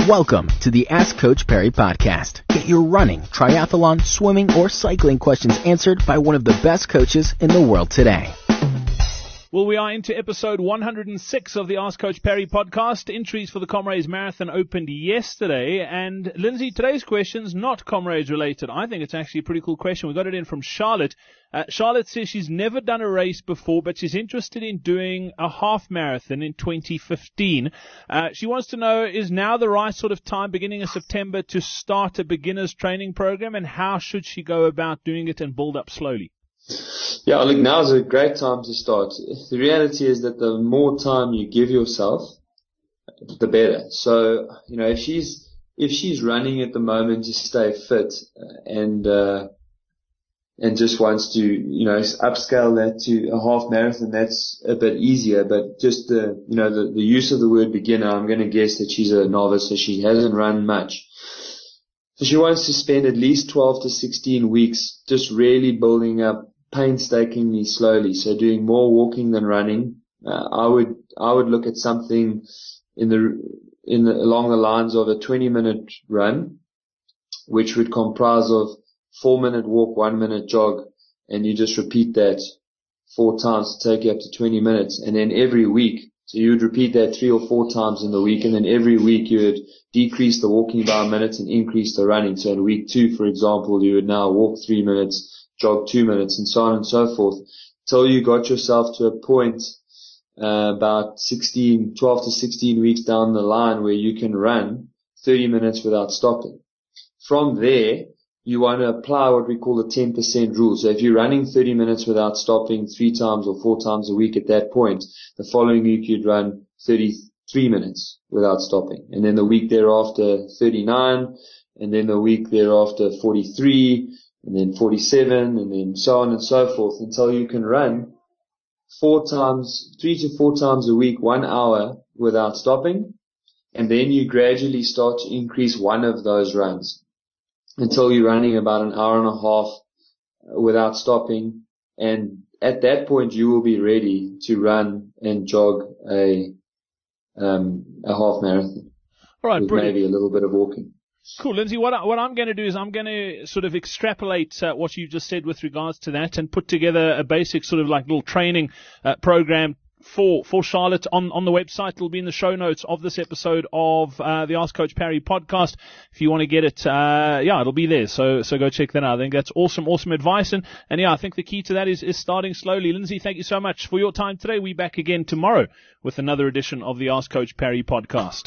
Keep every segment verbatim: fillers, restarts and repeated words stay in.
Welcome to the Ask Coach Perry podcast. Get your running, triathlon, swimming, or cycling questions answered by one of the best coaches in the world today. Well, we are into episode one hundred six of the Ask Coach Perry podcast. Entries for the Comrades Marathon opened yesterday. And Lindsay, today's question's not Comrades related. I think it's actually a pretty cool question. We got it in from Charlotte. Uh, Charlotte says she's never done a race before, but she's interested in doing a half marathon in twenty fifteen. Uh, she wants to know, is now the right sort of time, beginning of September, to start a beginner's training program, and how should she go about doing it and build up slowly? Yeah, look, now is a great time to start. The reality is that the more time you give yourself, the better. So, you know, if she's, if she's running at the moment to stay fit and, uh, and just wants to, you know, upscale that to a half marathon, that's a bit easier. But just the, you know, the, the use of the word beginner, I'm going to guess that she's a novice, so she hasn't run much. So she wants to spend at least twelve to sixteen weeks just really building up painstakingly slowly. So doing more walking than running. Uh, I would, I would look at something in the, in the, along the lines of a twenty minute run, which would comprise of four minute walk, one minute jog, and you just repeat that four times to take you up to twenty minutes. And then every week, so you would repeat that three or four times in the week, and then every week you would decrease the walking by a minute and increase the running. So in week two, for example, you would now walk three minutes, jog two minutes, and so on and so forth, till you got yourself to a point uh, about sixteen, twelve to sixteen weeks down the line where you can run thirty minutes without stopping. From there, you want to apply what we call the ten percent rule. So if you're running thirty minutes without stopping three times or four times a week at that point, the following week you'd run thirty-three minutes without stopping. And then the week thereafter, thirty-nine, and then the week thereafter, forty-three, and then forty-seven, and then so on and so forth, until you can run four times, three to four times a week, one hour without stopping. And then you gradually start to increase one of those runs until you're running about an hour and a half without stopping. And at that point, you will be ready to run and jog a, um, a half marathon. All right, with brilliant. Maybe a little bit of walking. Cool, Lindsay. What, I, what I'm going to do is I'm going to sort of extrapolate uh, what you just said with regards to that and put together a basic sort of like little training uh, program for for Charlotte on, on the website. It'll be in the show notes of this episode of uh, the Ask Coach Perry podcast. If you want to get it, uh, yeah, it'll be there. So so go check that out. I think that's awesome, awesome advice. And, and yeah, I think the key to that is, is starting slowly. Lindsay, thank you so much for your time today. We'll be back again tomorrow with another edition of the Ask Coach Perry podcast.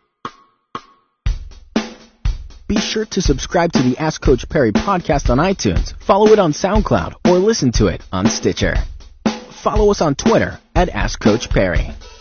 Be sure to subscribe to the Ask Coach Perry podcast on iTunes, follow it on SoundCloud, or listen to it on Stitcher. Follow us on Twitter at Ask Coach Perry.